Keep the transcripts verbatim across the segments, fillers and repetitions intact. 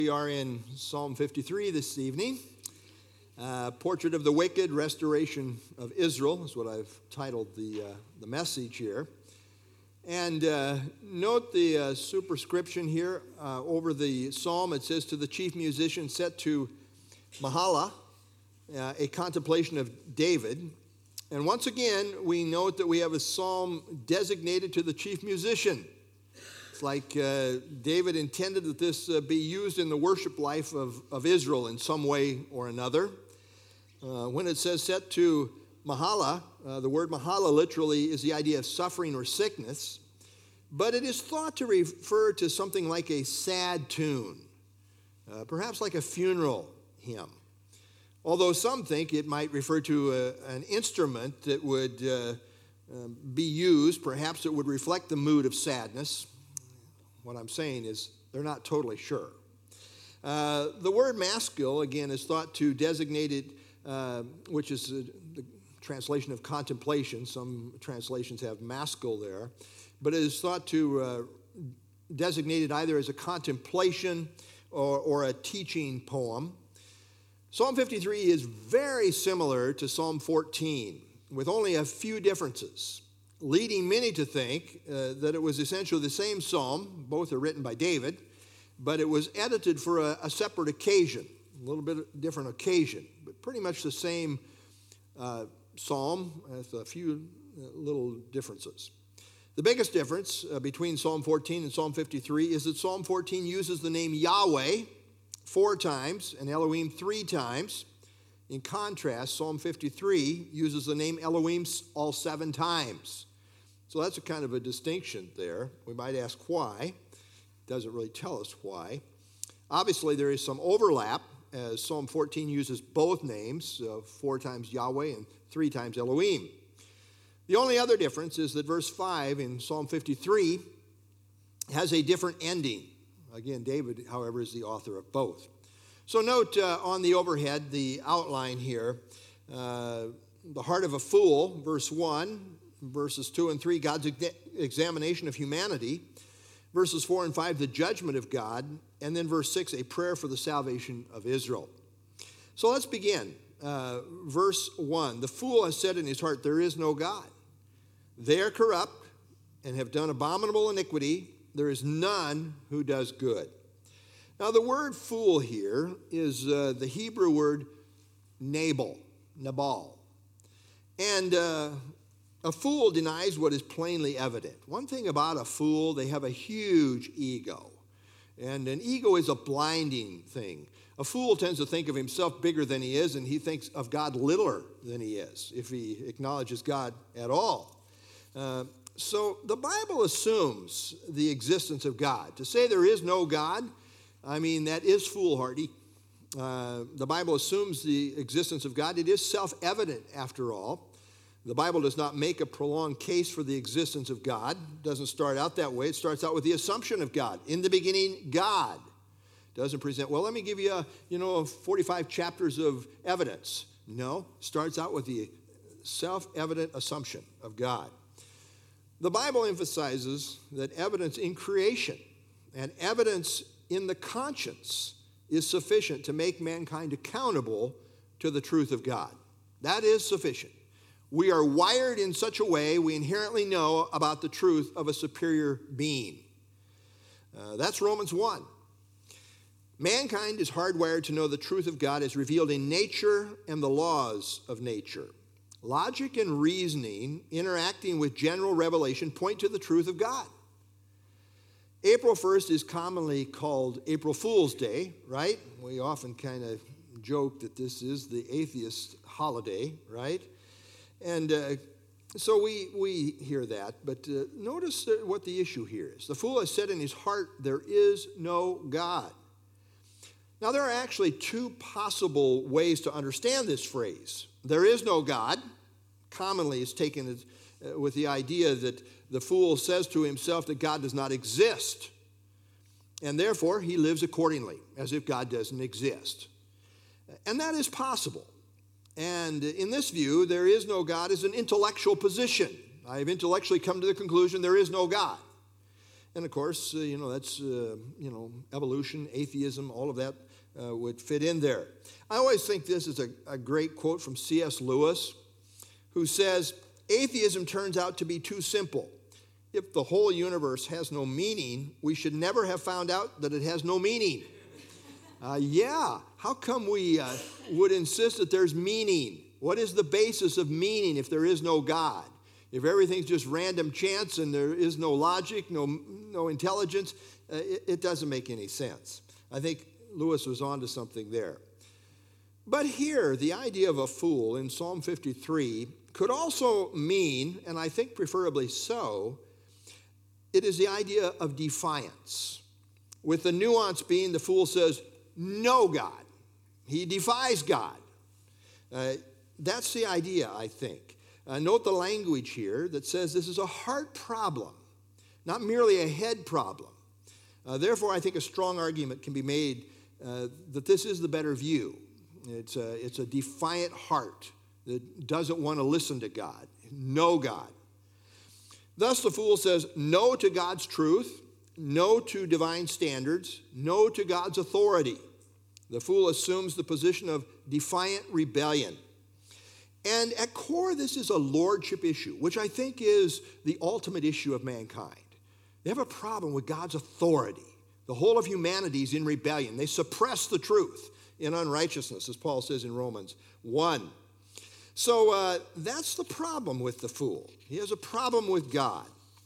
We are in Psalm fifty-three this evening. Uh, Portrait of the Wicked, Restoration of Israel is what I've titled the, uh, the message here. And uh, note the uh, superscription here uh, over the psalm. It says, to the chief musician set to Mahala, uh, a contemplation of David. And once again, we note that we have a psalm designated to the chief musician. It's like uh, David intended that this uh, be used in the worship life of, of Israel in some way or another. Uh, when it says set to Mahala, uh, the word Mahala literally is the idea of suffering or sickness, but it is thought to refer to something like a sad tune, uh, perhaps like a funeral hymn. Although some think it might refer to a, an instrument that would uh, uh, be used, perhaps it would reflect the mood of sadness. What I'm saying is they're not totally sure. Uh, the word maskil, again, is thought to designate it, uh, which is uh, the translation of contemplation. Some translations have maskil there. But it is thought to uh, designate it either as a contemplation or, or a teaching poem. Psalm fifty-three is very similar to Psalm fourteen, with only a few differences, leading many to think uh, that it was essentially the same psalm. Both are written by David, but it was edited for a, a separate occasion, a little bit different occasion, but pretty much the same uh, psalm with a few uh, little differences. The biggest difference uh, between Psalm fourteen and Psalm fifty-three is that Psalm fourteen uses the name Yahweh four times and Elohim three times. In contrast, Psalm fifty-three uses the name Elohim all seven times. So that's a kind of a distinction there. We might ask why. It doesn't really tell us why. Obviously, there is some overlap, as Psalm fourteen uses both names, uh, four times Yahweh and three times Elohim. The only other difference is that verse five in Psalm fifty-three has a different ending. Again, David, however, is the author of both. So note uh, on the overhead, the outline here, uh, the heart of a fool, verse one, verses two and three, God's ex- examination of humanity, verses four and five, the judgment of God, and then verse six, a prayer for the salvation of Israel. So let's begin. Uh, verse one, the fool has said in his heart, there is no God. They are corrupt and have done abominable iniquity. There is none who does good. Now, the word fool here is uh, the Hebrew word Nabal, Nabal. And uh, a fool denies what is plainly evident. One thing about a fool, they have a huge ego. And an ego is a blinding thing. A fool tends to think of himself bigger than he is, and he thinks of God littler than he is, if he acknowledges God at all. Uh, So the Bible assumes the existence of God. To say there is no God, I mean, that is foolhardy. Uh, the Bible assumes the existence of God. It is self-evident, after all. The Bible does not make a prolonged case for the existence of God. It doesn't start out that way. It starts out with the assumption of God. In the beginning, God. Doesn't present, well, let me give you, a, you know, forty-five chapters of evidence. No, starts out with the self-evident assumption of God. The Bible emphasizes that evidence in creation and evidence in the conscience is sufficient to make mankind accountable to the truth of God. That is sufficient. We are wired in such a way we inherently know about the truth of a superior being. Uh, that's Romans one. Mankind is hardwired to know the truth of God as revealed in nature and the laws of nature. Logic and reasoning interacting with general revelation point to the truth of God. April first is commonly called April Fool's Day, right? We often kind of joke that this is the atheist holiday, right? And uh, so we, we hear that, but uh, notice what the issue here is. The fool has said in his heart, there is no God. Now, there are actually two possible ways to understand this phrase. There is no God. Commonly is taken as, uh, with the idea that the fool says to himself that God does not exist. And therefore, he lives accordingly, as if God doesn't exist. And that is possible. And in this view, there is no God is an intellectual position. I have intellectually come to the conclusion there is no God. And of course, uh, you know, that's, uh, you know, evolution, atheism, all of that uh, would fit in there. I always think this is a, a great quote from C S Lewis, who says, atheism turns out to be too simple. If the whole universe has no meaning, we should never have found out that it has no meaning. Uh, yeah, how come we uh, would insist that there's meaning? What is the basis of meaning if there is no God? If everything's just random chance and there is no logic, no, no intelligence, uh, it, it doesn't make any sense. I think Lewis was onto something there. But here, the idea of a fool in Psalm fifty-three could also mean, and I think preferably so, it is the idea of defiance, with the nuance being the fool says, no God. He defies God. Uh, that's the idea, I think. Uh, note the language here that says this is a heart problem, not merely a head problem. Uh, therefore, I think a strong argument can be made uh, that this is the better view. It's a, it's a defiant heart that doesn't want to listen to God, no God. Thus, the fool says no to God's truth, no to divine standards, no to God's authority. The fool assumes the position of defiant rebellion. And at core, this is a lordship issue, which I think is the ultimate issue of mankind. They have a problem with God's authority. The whole of humanity is in rebellion. They suppress the truth in unrighteousness, as Paul says in Romans one. So uh, that's the problem with the fool. He has a problem with God.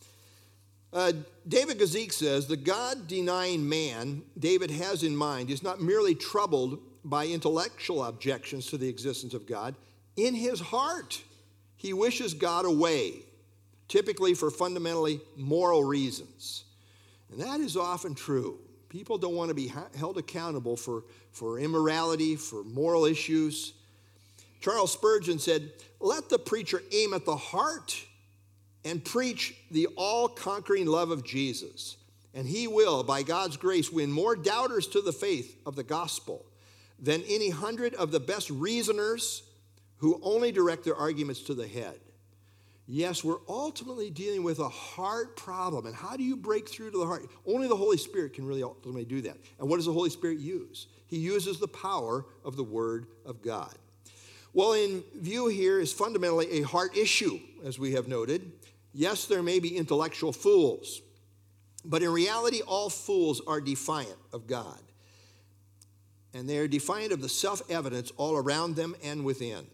Uh, David Guzik says, the God-denying man David has in mind is not merely troubled by intellectual objections to the existence of God. In his heart, he wishes God away, typically for fundamentally moral reasons. And that is often true. People don't want to be held accountable for, for immorality, for moral issues. Charles Spurgeon said, let the preacher aim at the heart and preach the all-conquering love of Jesus, and he will, by God's grace, win more doubters to the faith of the gospel than any hundred of the best reasoners who only direct their arguments to the head. Yes, we're ultimately dealing with a heart problem. And how do you break through to the heart? Only the Holy Spirit can really ultimately do that. And what does the Holy Spirit use? He uses the power of the Word of God. Well, in view here is fundamentally a heart issue, as we have noted. Yes, there may be intellectual fools, but in reality, all fools are defiant of God. And they are defiant of the self-evidence all around them and within.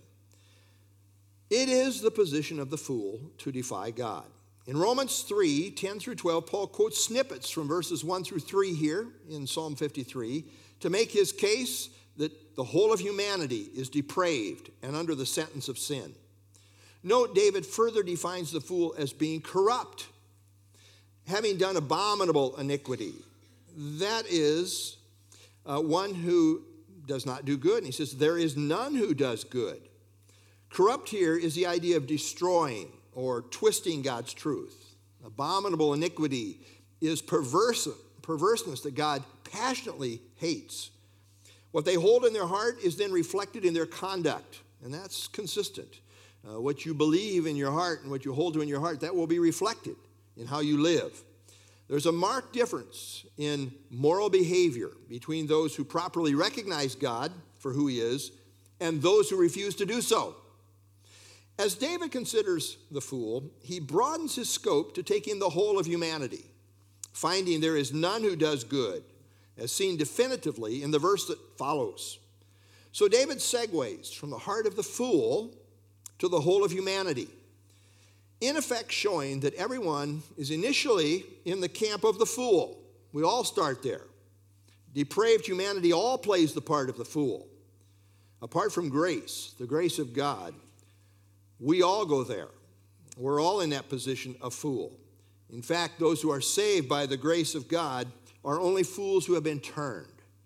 It is the position of the fool to defy God. In Romans three, ten through twelve, Paul quotes snippets from verses one through three here in Psalm fifty-three to make his case that the whole of humanity is depraved and under the sentence of sin. Note, David further defines the fool as being corrupt, having done abominable iniquity. That is uh, one who does not do good. And he says, there is none who does good. Corrupt here is the idea of destroying or twisting God's truth. Abominable iniquity is perverse, perverseness that God passionately hates. What they hold in their heart is then reflected in their conduct, and that's consistent. Uh, what you believe in your heart and what you hold to in your heart, that will be reflected in how you live. There's a marked difference in moral behavior between those who properly recognize God for who he is and those who refuse to do so. As David considers the fool, he broadens his scope to take in the whole of humanity, finding there is none who does good, as seen definitively in the verse that follows. So David segues from the heart of the fool to the whole of humanity, in effect showing that everyone is initially in the camp of the fool. We all start there. Depraved humanity all plays the part of the fool. Apart from grace, the grace of God, we all go there. We're all in that position of fool. In fact, those who are saved by the grace of God are only fools who have been turned.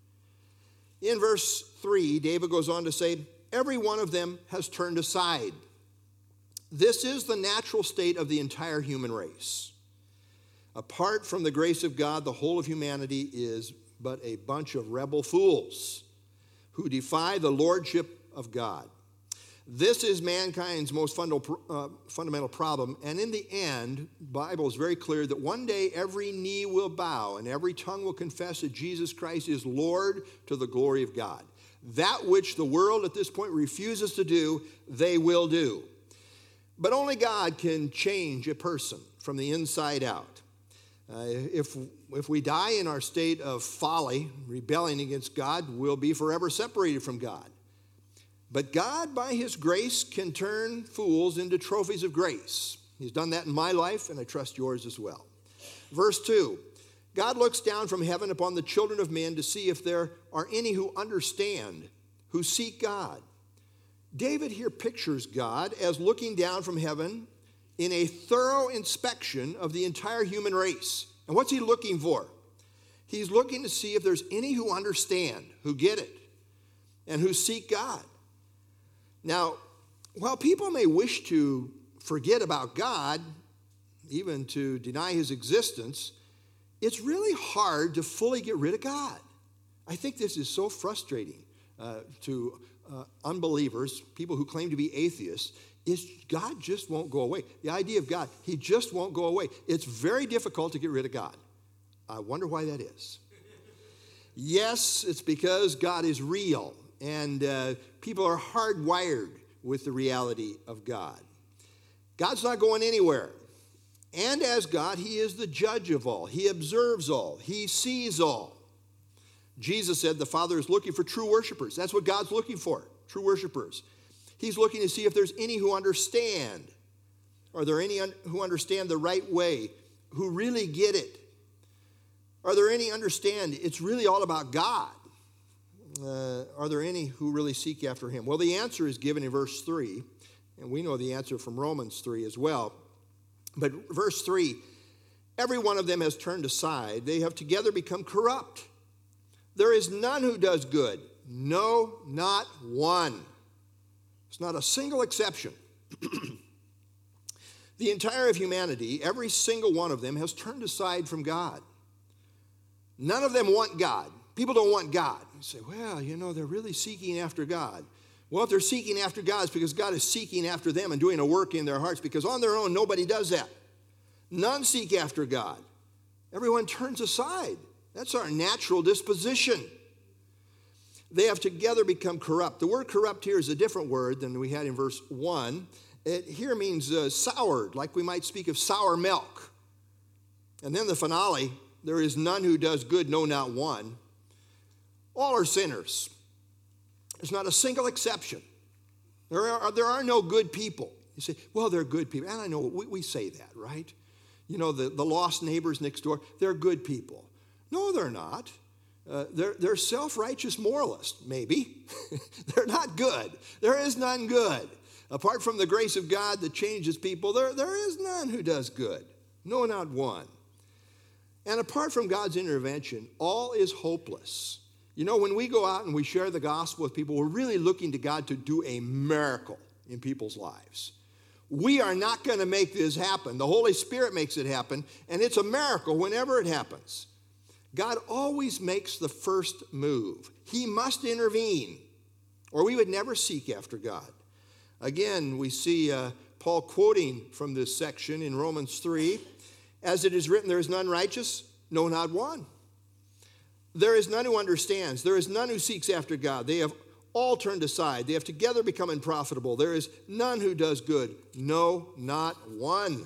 In verse three, David goes on to say, every one of them has turned aside. This is the natural state of the entire human race. Apart from the grace of God, the whole of humanity is but a bunch of rebel fools who defy the lordship of God. This is mankind's most fundamental, uh, fundamental problem. And in the end, the Bible is very clear that one day every knee will bow and every tongue will confess that Jesus Christ is Lord to the glory of God. That which the world at this point refuses to do, they will do. But only God can change a person from the inside out. Uh, if, if we die in our state of folly, rebelling against God, we'll be forever separated from God. But God, by his grace, can turn fools into trophies of grace. He's done that in my life, and I trust yours as well. Verse two, God looks down from heaven upon the children of men to see if there are any who understand, who seek God. David here pictures God as looking down from heaven in a thorough inspection of the entire human race. And what's he looking for? He's looking to see if there's any who understand, who get it, and who seek God. Now, while people may wish to forget about God, even to deny his existence, it's really hard to fully get rid of God. I think this is so frustrating uh, to uh, unbelievers, people who claim to be atheists, is God just won't go away. The idea of God, he just won't go away. It's very difficult to get rid of God. I wonder why that is. Yes, it's because God is real. And uh, people are hardwired with the reality of God. God's not going anywhere. And as God, he is the judge of all. He observes all. He sees all. Jesus said the Father is looking for true worshipers. That's what God's looking for, true worshipers. He's looking to see if there's any who understand. Are there any un- who understand the right way, who really get it? Are there any understand it's really all about God? Uh, are there any who really seek after him? Well, the answer is given in verse three, and we know the answer from Romans three as well. But verse three, every one of them has turned aside. They have together become corrupt. There is none who does good. No, not one. It's not a single exception. The entire of humanity, every single one of them has turned aside from God. None of them want God. People don't want God. You say, well, you know, they're really seeking after God. Well, if they're seeking after God, it's because God is seeking after them and doing a work in their hearts, because on their own, nobody does that. None seek after God. Everyone turns aside. That's our natural disposition. They have together become corrupt. The word corrupt here is a different word than we had in verse one. It here means uh, soured, like we might speak of sour milk. And then the finale, there is none who does good, no, not one. All are sinners. There's not a single exception. There are, there are no good people. You say, well, they're good people. And I know we, we say that, right? You know, the, the lost neighbors next door, they're good people. No, they're not. Uh, they're, they're self-righteous moralists, maybe. They're not good. There is none good. Apart from the grace of God that changes people, there, there is none who does good. No, not one. And apart from God's intervention, all is hopeless. You know, when we go out and we share the gospel with people, we're really looking to God to do a miracle in people's lives. We are not going to make this happen. The Holy Spirit makes it happen, and it's a miracle whenever it happens. God always makes the first move. He must intervene, or we would never seek after God. Again, we see uh, Paul quoting from this section in Romans three. As it is written, there is none righteous, no, not one. There is none who understands. There is none who seeks after God. They have all turned aside. They have together become unprofitable. There is none who does good. No, not one.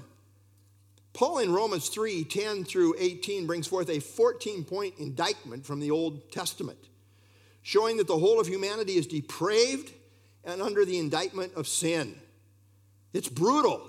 Paul in Romans three, ten through eighteen brings forth a fourteen-point indictment from the Old Testament, showing that the whole of humanity is depraved and under the indictment of sin. It's brutal.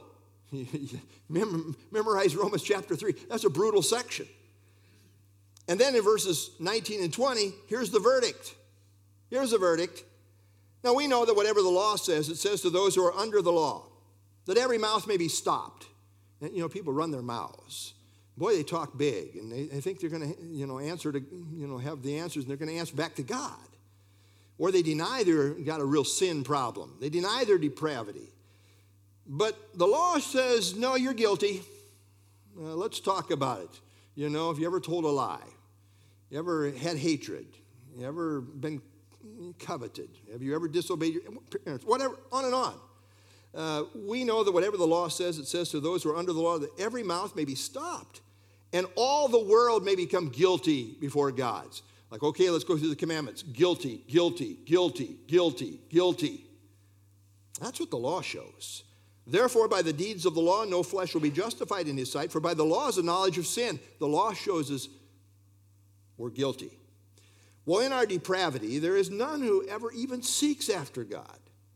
Memorize Romans chapter three. That's a brutal section. And then in verses nineteen and twenty, here's the verdict. Here's the verdict. Now we know that whatever the law says, it says to those who are under the law, that every mouth may be stopped. And, you know, people run their mouths. Boy, they talk big, and they, they think they're going to, you know, answer to, you know, have the answers, and they're going to answer back to God. Or they deny they've got a real sin problem. They deny their depravity. But the law says, no, you're guilty. Uh, let's talk about it. You know, if you ever told a lie, you ever had hatred, you ever been coveted? Have you ever disobeyed your parents? Whatever, on and on. Uh, we know that whatever the law says, it says to those who are under the law that every mouth may be stopped and all the world may become guilty before God's. Like, okay, let's go through the commandments. Guilty, guilty, guilty, guilty, guilty. That's what the law shows. Therefore, by the deeds of the law, no flesh will be justified in his sight, for by the law is the knowledge of sin. The law shows us we're guilty. Well, in our depravity, there is none who ever even seeks after God.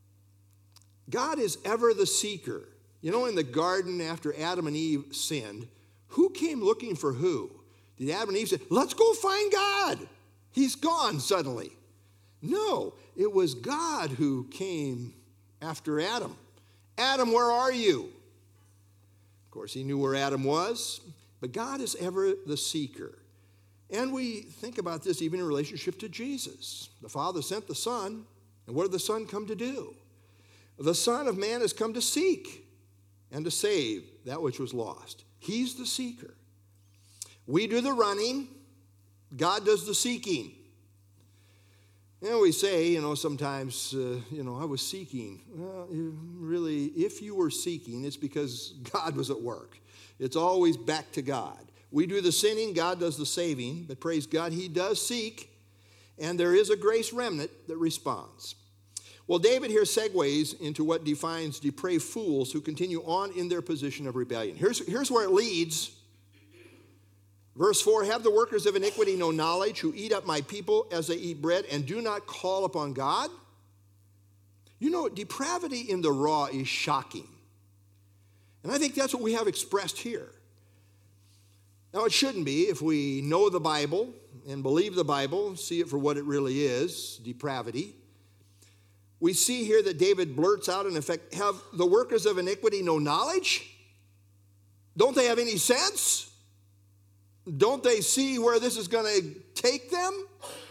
God is ever the seeker. You know, in the garden after Adam and Eve sinned, who came looking for who? Did Adam and Eve say, let's go find God? He's gone suddenly. No, it was God who came after Adam. Adam, where are you? Of course, he knew where Adam was, but God is ever the seeker. And we think about this even in relationship to Jesus. The Father sent the Son, and what did the Son come to do? The Son of Man has come to seek and to save that which was lost. He's the seeker. We do the running, God does the seeking. You know, we say, you know, sometimes, uh, you know, I was seeking. Well, really, if you were seeking, it's because God was at work. It's always back to God. We do the sinning, God does the saving, but praise God, he does seek, and there is a grace remnant that responds. Well, David here segues into what defines depraved fools who continue on in their position of rebellion. Here's, here's where it leads. Verse four, have the workers of iniquity no knowledge, who eat up my people as they eat bread and do not call upon God? You know, depravity in the raw is shocking. And I think that's what we have expressed here. Now, it shouldn't be if we know the Bible and believe the Bible, see it for what it really is, depravity. We see here that David blurts out, in effect, have the workers of iniquity no knowledge? Don't they have any sense? Don't they see where this is going to take them?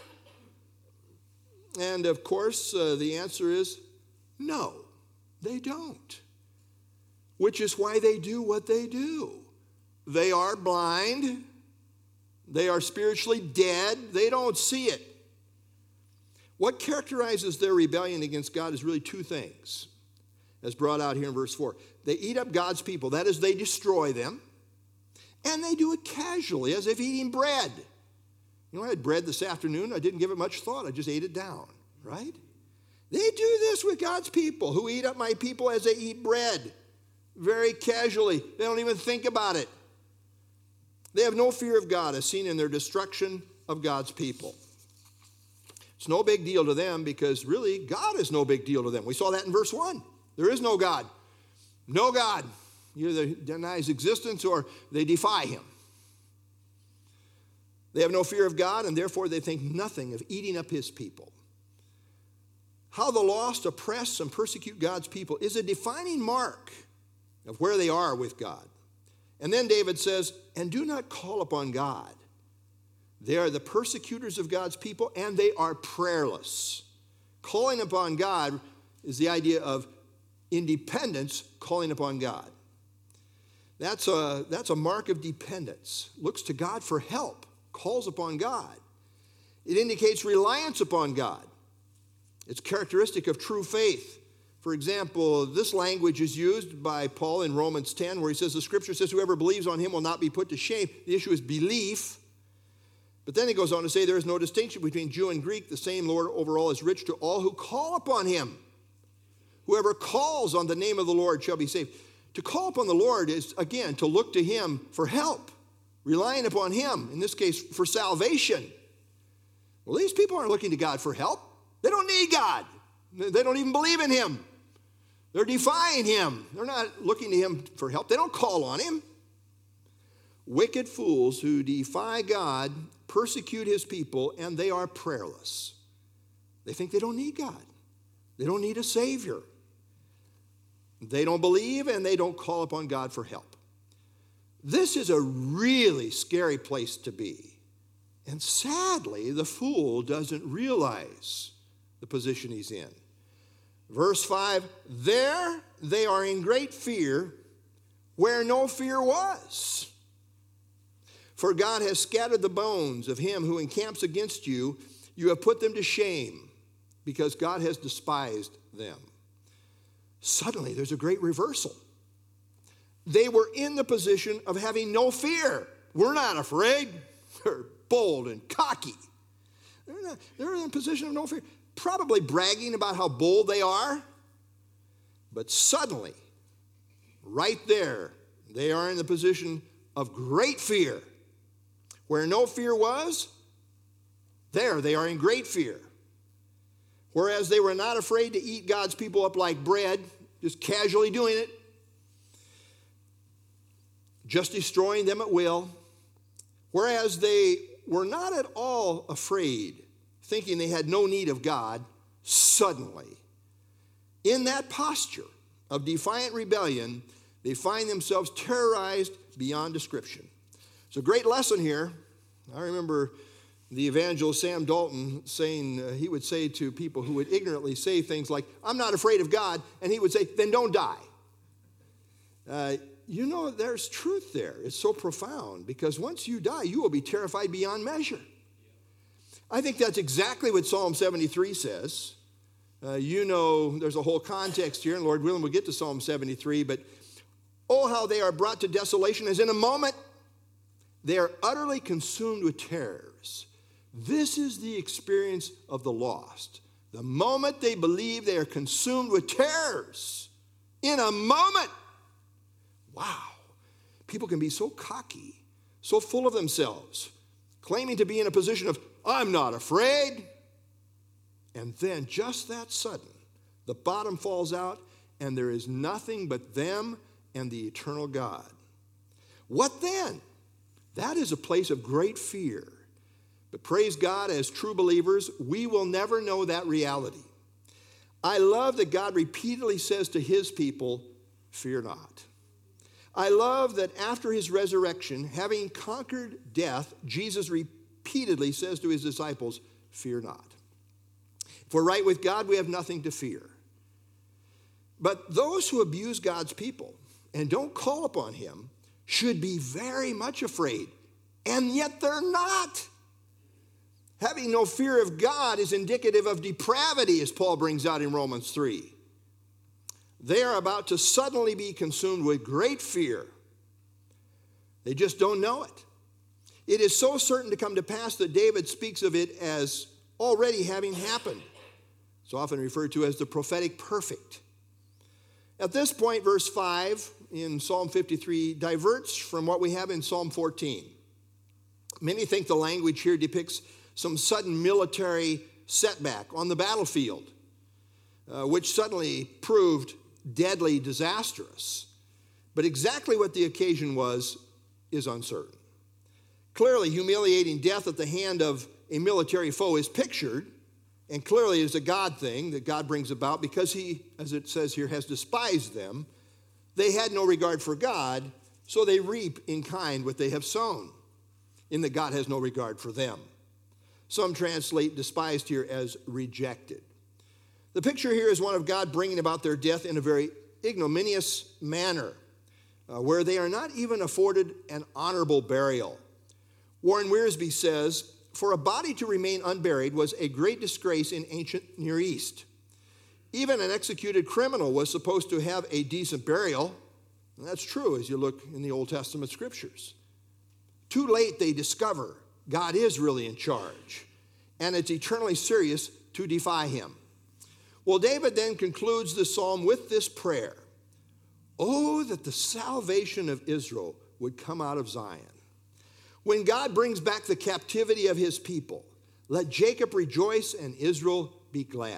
And, of course, uh, the answer is no, they don't. Which is why they do what they do. They are blind. They are spiritually dead. They don't see it. What characterizes their rebellion against God is really two things, as brought out here in verse four. They eat up God's people. That is, they destroy them. And they do it casually, as if eating bread. You know, I had bread this afternoon. I didn't give it much thought. I just ate it down, right? They do this with God's people, who eat up my people as they eat bread, very casually. They don't even think about it. They have no fear of God, as seen in their destruction of God's people. It's no big deal to them because really God is no big deal to them. We saw that in verse one. There is no God. No God. You either deny his existence or they defy him. They have no fear of God, and therefore they think nothing of eating up his people. How the lost oppress and persecute God's people is a defining mark of where they are with God. And then David says, and do not call upon God. They are the persecutors of God's people, and they are prayerless. Calling upon God is the idea of independence, calling upon God. That's a, that's a mark of dependence. Looks to God for help, calls upon God. It indicates reliance upon God. It's characteristic of true faith. For example, this language is used by Paul in Romans ten, where he says, the scripture says, whoever believes on him will not be put to shame. The issue is belief. But then he goes on to say, there is no distinction between Jew and Greek. The same Lord over all is rich to all who call upon him. Whoever calls on the name of the Lord shall be saved. To call upon the Lord is, again, to look to him for help, relying upon him, in this case, for salvation. Well, these people aren't looking to God for help. They don't need God. They don't even believe in him. They're defying him. They're not looking to him for help. They don't call on him. Wicked fools who defy God persecute his people, and they are prayerless. They think they don't need God. They don't need a Savior. They don't believe, and they don't call upon God for help. This is a really scary place to be. And sadly, the fool doesn't realize the position he's in. Verse five, there they are in great fear where no fear was. For God has scattered the bones of him who encamps against you. You have put them to shame. because God has despised them. Suddenly, there's a great reversal. They were in the position of having no fear. We're not afraid. They're bold and cocky. They're, not, they're in a position of no fear, probably bragging about how bold they are. But suddenly, right there, they are in the position of great fear. Where no fear was, there they are in great fear. Whereas they were not afraid to eat God's people up like bread, just casually doing it, just destroying them at will. Whereas they were not at all afraid, thinking they had no need of God, suddenly, in that posture of defiant rebellion, they find themselves terrorized beyond description. It's a great lesson here. I remember the evangelist Sam Dalton saying, uh, he would say to people who would ignorantly say things like, I'm not afraid of God, and he would say, then don't die. Uh, you know, there's truth there. It's so profound, because once you die, you will be terrified beyond measure. I think that's exactly what Psalm seventy-three says. Uh, you know, there's a whole context here, and Lord willing, we'll get to Psalm seventy-three, but oh, how they are brought to desolation as in a moment. They are utterly consumed with terrors. This is the experience of the lost. The moment they believe, they are consumed with terrors. In a moment. Wow. People can be so cocky, so full of themselves, claiming to be in a position of, I'm not afraid. And then just that sudden, the bottom falls out, and there is nothing but them and the eternal God. What then? That is a place of great fear. But praise God, as true believers, we will never know that reality. I love that God repeatedly says to his people, fear not. I love that after his resurrection, having conquered death, Jesus repeatedly says to his disciples, fear not. If we're right with God, we have nothing to fear. But those who abuse God's people and don't call upon him should be very much afraid, and yet they're not. Having no fear of God is indicative of depravity, as Paul brings out in Romans three. They are about to suddenly be consumed with great fear. They just don't know it. It is so certain to come to pass that David speaks of it as already having happened. It's often referred to as the prophetic perfect. At this point, verse five in Psalm fifty-three diverts from what we have in Psalm fourteen. Many think the language here depicts some sudden military setback on the battlefield, uh, which suddenly proved deadly disastrous. But exactly what the occasion was is uncertain. Clearly, humiliating death at the hand of a military foe is pictured, and clearly is a God thing that God brings about because he, as it says here, has despised them. They had no regard for God, so they reap in kind what they have sown, in that God has no regard for them. Some translate despised here as rejected. The picture here is one of God bringing about their death in a very ignominious manner, uh, where they are not even afforded an honorable burial. Warren Wiersbe says, for a body to remain unburied was a great disgrace in ancient Near East. Even an executed criminal was supposed to have a decent burial. And that's true as you look in the Old Testament scriptures. Too late they discover God is really in charge, and it's eternally serious to defy him. Well, David then concludes the psalm with this prayer. Oh, that the salvation of Israel would come out of Zion. When God brings back the captivity of his people, let Jacob rejoice and Israel be glad.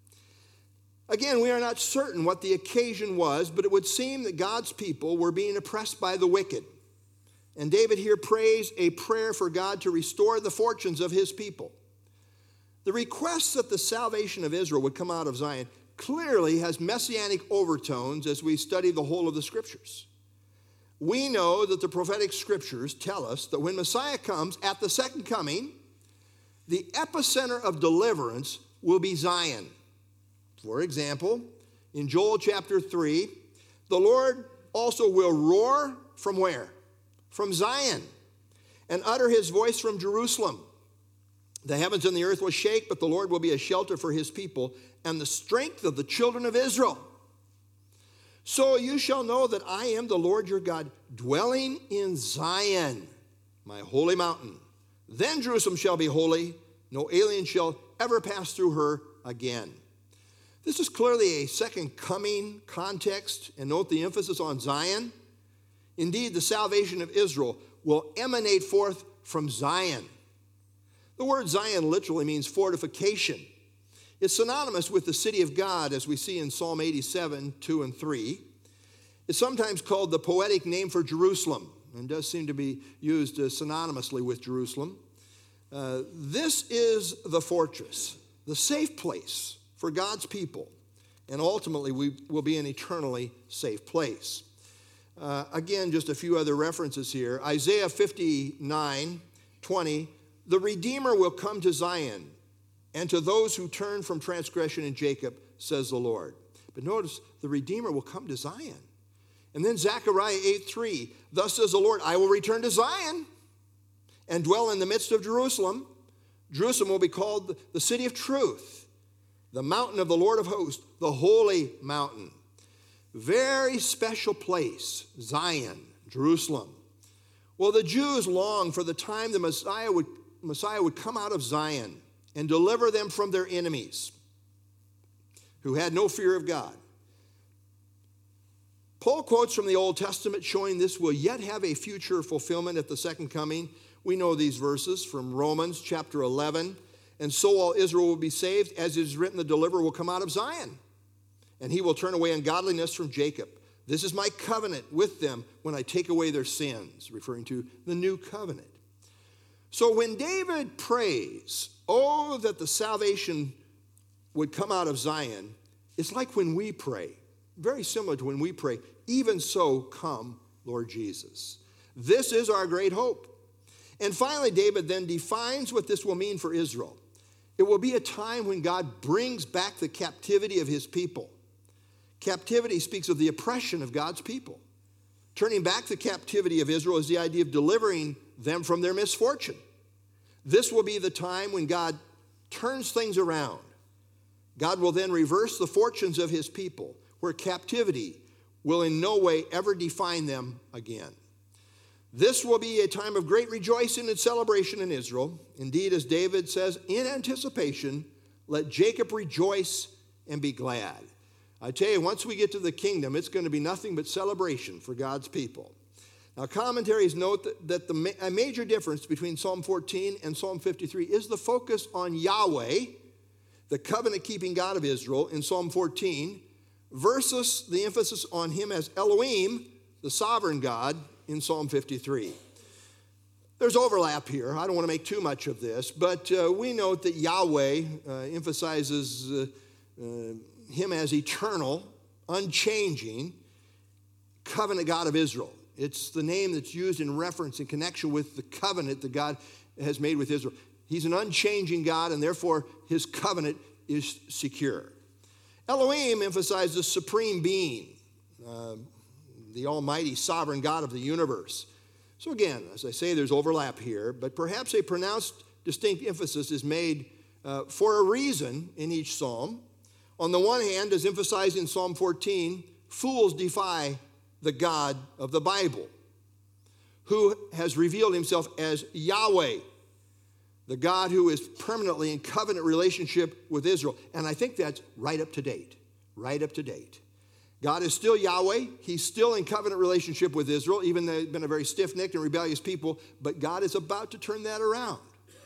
Again, we are not certain what the occasion was, but it would seem that God's people were being oppressed by the wicked. And David here prays a prayer for God to restore the fortunes of his people. The request that the salvation of Israel would come out of Zion clearly has messianic overtones as we study the whole of the scriptures. We know that the prophetic scriptures tell us that when Messiah comes at the second coming, the epicenter of deliverance will be Zion. For example, in Joel chapter three, the Lord also will roar from where? From Zion, and utter his voice from Jerusalem. The heavens and the earth will shake, but the Lord will be a shelter for his people and the strength of the children of Israel. So you shall know that I am the Lord your God, dwelling in Zion, my holy mountain. Then Jerusalem shall be holy. No alien shall ever pass through her again. This is clearly a second coming context, and note the emphasis on Zion. Indeed, the salvation of Israel will emanate forth from Zion. The word Zion literally means fortification. It's synonymous with the city of God, as we see in Psalm eighty-seven, two and three. It's sometimes called the poetic name for Jerusalem, and does seem to be used uh, synonymously with Jerusalem. Uh, this is the fortress, the safe place for God's people, and ultimately we will be an eternally safe place. Uh, again, just a few other references here. Isaiah fifty-nine, twenty, the Redeemer will come to Zion, and to those who turn from transgression in Jacob, says the Lord. But notice, the Redeemer will come to Zion. And then Zechariah eight, three, thus says the Lord, I will return to Zion and dwell in the midst of Jerusalem. Jerusalem will be called the city of truth, the mountain of the Lord of hosts, the holy mountain. Very special place, Zion, Jerusalem. Well, the Jews longed for the time the Messiah would, Messiah would come out of Zion and deliver them from their enemies who had no fear of God. Paul quotes from the Old Testament showing this will yet have a future fulfillment at the second coming. We know these verses from Romans chapter eleven. And so all Israel will be saved, as it is written, the deliverer will come out of Zion, and he will turn away ungodliness from Jacob. This is my covenant with them when I take away their sins, referring to the new covenant. So when David prays, oh, that the salvation would come out of Zion, it's like when we pray. Very similar to when we pray, even so come, Lord Jesus. This is our great hope. And finally, David then defines what this will mean for Israel. It will be a time when God brings back the captivity of his people. Captivity speaks of the oppression of God's people. Turning back the captivity of Israel is the idea of delivering them from their misfortune. This will be the time when God turns things around. God will then reverse the fortunes of his people, where captivity will in no way ever define them again. This will be a time of great rejoicing and celebration in Israel. Indeed, as David says, in anticipation, let Jacob rejoice and be glad. I tell you, once we get to the kingdom, it's going to be nothing but celebration for God's people. Now, commentaries note that, that the ma- a major difference between Psalm fourteen and Psalm fifty-three is the focus on Yahweh, the covenant-keeping God of Israel, in Psalm fourteen, versus the emphasis on him as Elohim, the sovereign God, in Psalm fifty-three. There's overlap here. I don't want to make too much of this, but uh, we note that Yahweh uh, emphasizes uh, uh, him as eternal, unchanging, covenant God of Israel. It's the name that's used in reference in connection with the covenant that God has made with Israel. He's an unchanging God, and therefore his covenant is secure. Elohim emphasizes supreme being, uh, the almighty sovereign God of the universe. So again, as I say, there's overlap here, but perhaps a pronounced distinct emphasis is made uh, for a reason in each psalm. On the one hand, as emphasized in Psalm fourteen, fools defy the God of the Bible, who has revealed himself as Yahweh, the God who is permanently in covenant relationship with Israel. And I think that's right up to date, right up to date. God is still Yahweh. He's still in covenant relationship with Israel, even though they've been a very stiff-necked and rebellious people, but God is about to turn that around.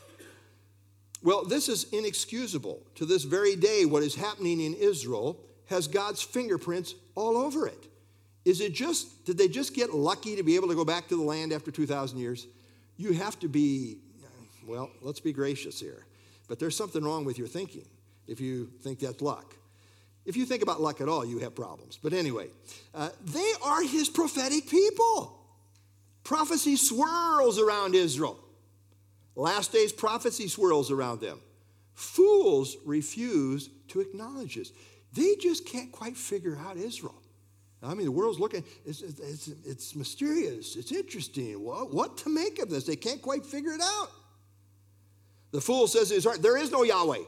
Well, this is inexcusable. To this very day, what is happening in Israel has God's fingerprints all over it. Is it just, did they just get lucky to be able to go back to the land after two thousand years? You have to be, well, let's be gracious here. But there's something wrong with your thinking if you think that's luck. If you think about luck at all, you have problems. But anyway, uh, they are his prophetic people. Prophecy swirls around Israel. Last days prophecy swirls around them. Fools refuse to acknowledge this. They just can't quite figure out Israel. I mean, the world's looking, it's, it's, it's mysterious, it's interesting. What, what to make of this? They can't quite figure it out. The fool says in his heart, there is no Yahweh.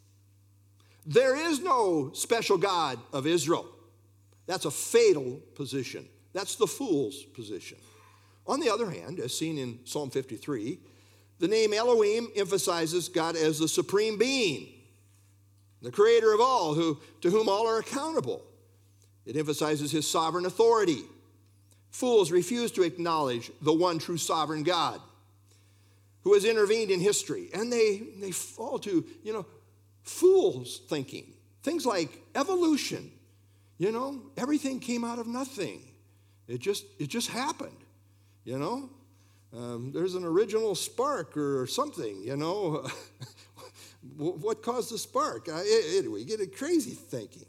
There is no special God of Israel. That's a fatal position. That's the fool's position. On the other hand, as seen in Psalm fifty-three, the name Elohim emphasizes God as the supreme being, the creator of all, who, to whom all are accountable. It emphasizes his sovereign authority. Fools refuse to acknowledge the one true sovereign God who has intervened in history. And they, they fall to, you know, fools thinking. Things like evolution. You know, everything came out of nothing. It just, it just happened, you know. Um, there's an original spark or something, you know. What caused the spark? Uh, anyway, you get a crazy thinking.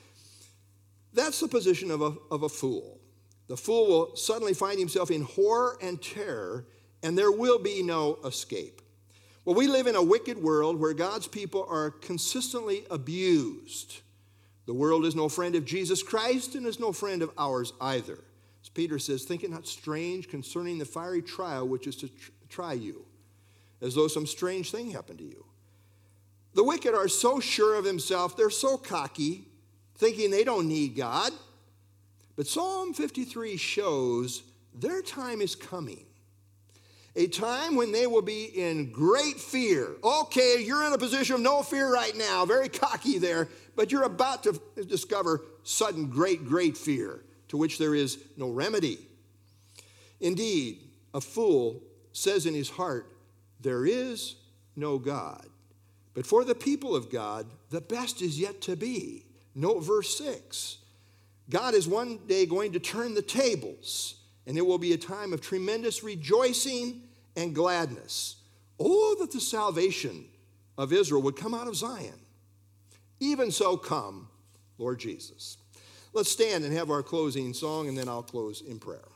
That's the position of a, of a fool. The fool will suddenly find himself in horror and terror, and there will be no escape. Well, we live in a wicked world where God's people are consistently abused. The world is no friend of Jesus Christ and is no friend of ours either. As Peter says, think it not strange concerning the fiery trial which is to tr- try you, as though some strange thing happened to you. The wicked are so sure of themselves, they're so cocky, thinking they don't need God. But Psalm fifty-three shows their time is coming. A time when they will be in great fear. Okay, you're in a position of no fear right now, very cocky there, but you're about to discover sudden great, great fear to which there is no remedy. Indeed, a fool says in his heart, there is no God. But for the people of God, the best is yet to be. Note verse six. God is one day going to turn the tables, and it will be a time of tremendous rejoicing and gladness. Oh, that the salvation of Israel would come out of Zion. Even so come, Lord Jesus. Let's stand and have our closing song, and then I'll close in prayer.